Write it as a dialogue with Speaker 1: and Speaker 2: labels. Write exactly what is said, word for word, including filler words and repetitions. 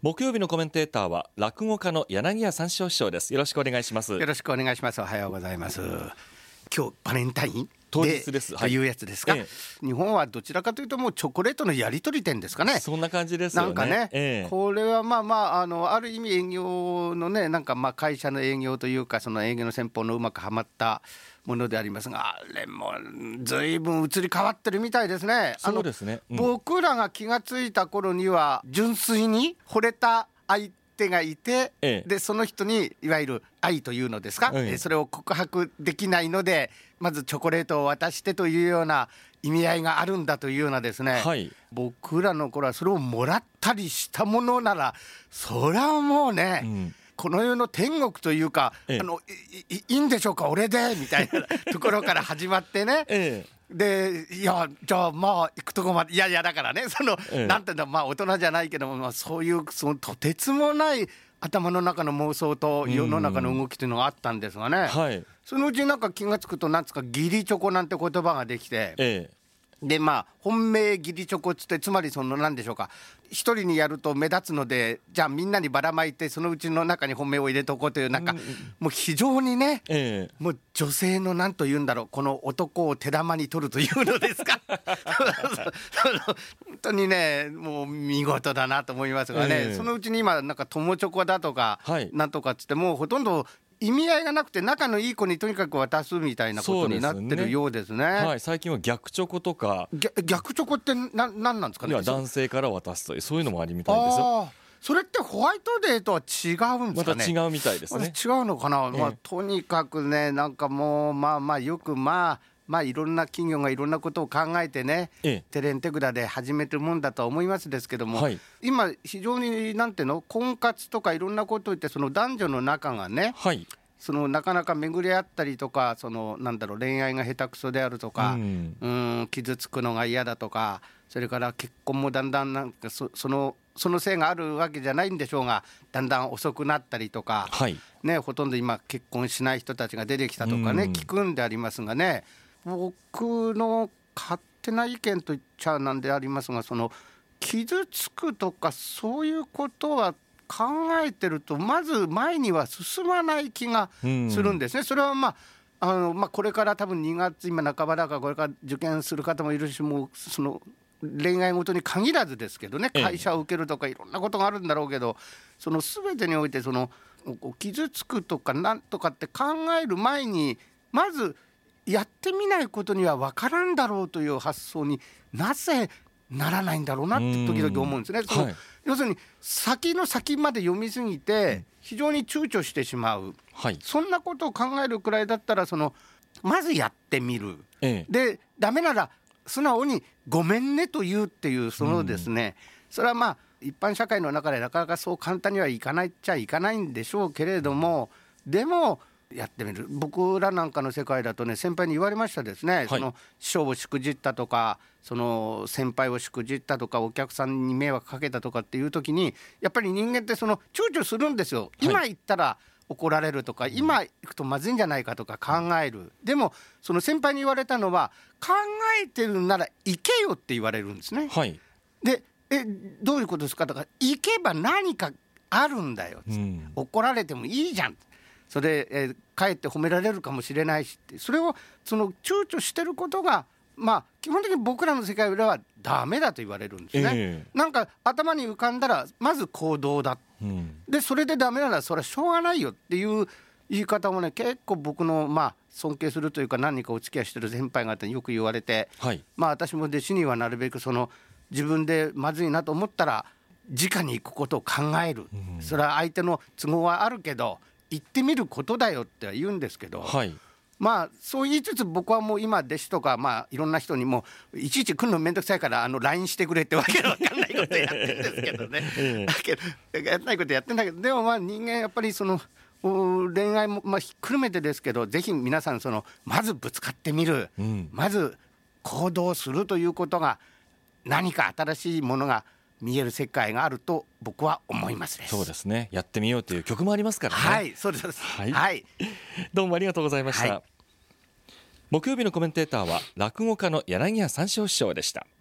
Speaker 1: 木曜日のコメンテーターは落語家の柳家三四郎師匠です。よろしくお願いします。
Speaker 2: よろしくお願いします。おはようございます。今日バレンタイン
Speaker 1: 当日です、
Speaker 2: というやつですか、はい、日本はどちらかというともうチョコレートのやり取り店ですかね。
Speaker 1: そんな感じですよね。
Speaker 2: なんかね、
Speaker 1: ええ、
Speaker 2: これはまあまあ あのある意味営業のね、なんかまあ会社の営業というか、その営業の戦法のうまくはまったものでありますが、あれもずいぶん移り変わってるみたいですね。
Speaker 1: そうですね、
Speaker 2: うん、僕らが気がついた頃には純粋に惚れた相手がいて、ええ、でその人にいわゆる愛というのですか、ええ、それを告白できないのでまずチョコレートを渡してというような意味合いがあるんだというようなですね、はい、僕らの頃はそれをもらったりしたものならそれはもうね、うん、この世の天国というか、ええ、あの い, い, いいんでしょうか俺でみたいなところから始まってね、ええ、でいやじゃあまあ行くとこまでいやいやだからねその、ええ、なんていうんだまあ大人じゃないけども、まあ、そういうそのとてつもない頭の中の妄想と世の中の動きというのがあったんですがね、はい、そのうちなんか気がつくとなんつか義理チョコなんて言葉ができて、ええ、でまあ本命義理チョコっつって、つまりその何でしょうか、一人にやると目立つのでじゃあみんなにばらまいてそのうちの中に本命を入れとこうという、なんかもう非常にね、ええ、もう女性の何と言うんだろう、この男を手玉に取るというのですか本当にねもう見事だなと思いますがね、ええ、そのうちに今なんか友チョコだとか、はい、なんとかっつってもうほとんど意味合いがなくて仲のいい子にとにかく渡すみたいなことになってるようですね。
Speaker 1: はい、最近は逆チョコとか。
Speaker 2: 逆、逆チョコってな何なんですかね。
Speaker 1: 男性から渡すというそういうのもありみたいですよ。
Speaker 2: それってホワイトデーとは違うんですかね。
Speaker 1: また違うみたいですね。
Speaker 2: 違うのかな、ええ、まあ、とにかくねなんかもうまあまあよくまあまあいろんな企業がいろんなことを考えてね、ええ、テレンテクラで始めてるもんだとは思いますですけども、はい、今非常になんていうの婚活とかいろんなことを言ってその男女の仲がね、はい、そのなかなか巡り合ったりとか、そのなんだろう恋愛が下手くそであるとか、うん、うん傷つくのが嫌だとか、それから結婚もだんだんなんか そ, そのそのせいがあるわけじゃないんでしょうがだんだん遅くなったりとか、はいね、ほとんど今結婚しない人たちが出てきたとかね、うん、聞くんでありますがね、僕の勝手な意見と言っちゃなんでありますが、その傷つくとかそういうことは考えてるとまず前には進まない気がするんですね、うん、それはまああの、まあ、これから多分にがつ今半ばだからこれから受験する方もいるし、もうその恋愛ごとに限らずですけどね、会社を受けるとかいろんなことがあるんだろうけど、その全てにおいてその傷つくとかなんとかって考える前にまずやってみないことには分からんだろうという発想になぜならないんだろうなって時々思うんですね。その、はい、要するに先の先まで読みすぎて非常に躊躇してしまう、はい、そんなことを考えるくらいだったらそのまずやってみる、ええ、でダメなら素直にごめんねと言うっていうそのですね、それはまあ一般社会の中でなかなかそう簡単にはいかないっちゃいかないんでしょうけれども、でもやってみる。僕らなんかの世界だとね、先輩に言われましたですね、はい、その師匠をしくじったとかその先輩をしくじったとかお客さんに迷惑かけたとかっていう時にやっぱり人間ってその躊躇するんですよ。今言ったら怒られるとか、はい、今行くとまずいんじゃないかとか考える。でもその先輩に言われたのは考えてるなら行けよって言われるんですね、はい、でえどういうことですかとか、行けば何かあるんだよ、うん、怒られてもいいじゃん、それ、えー、かえって褒められるかもしれないしって、それをその躊躇してることがまあ基本的に僕らの世界ではダメだと言われるんですね、えー、なんか頭に浮かんだらまず行動だ、うん、でそれでダメならそれはしょうがないよっていう言い方もね結構僕のまあ尊敬するというか何人かお付き合いしてる先輩方によく言われて、はい、まあ私も弟子にはなるべくその自分でまずいなと思ったら直に行くことを考える、うん、それは相手の都合はあるけど行ってみることだよって言うんですけど、はい、まあそう言いつつ僕はもう今弟子とかまあいろんな人にもいちいち来るのめんどくさいからあの ライン してくれってわけのわかんないことやってるんですけどねだけどやらないことやってんだけど、でもまあ人間やっぱりその恋愛もまあひっくるめてですけど、ぜひ皆さんそのまずぶつかってみる、うん、まず行動するということが何か新しいものが見える世界があると僕は思いますです。
Speaker 1: そうですね、やってみようという曲もありますからね。
Speaker 2: はい、そうです、はい、はい、
Speaker 1: どうもありがとうございました、はい、木曜日のコメンテーターは落語家の柳家三四郎師匠でした。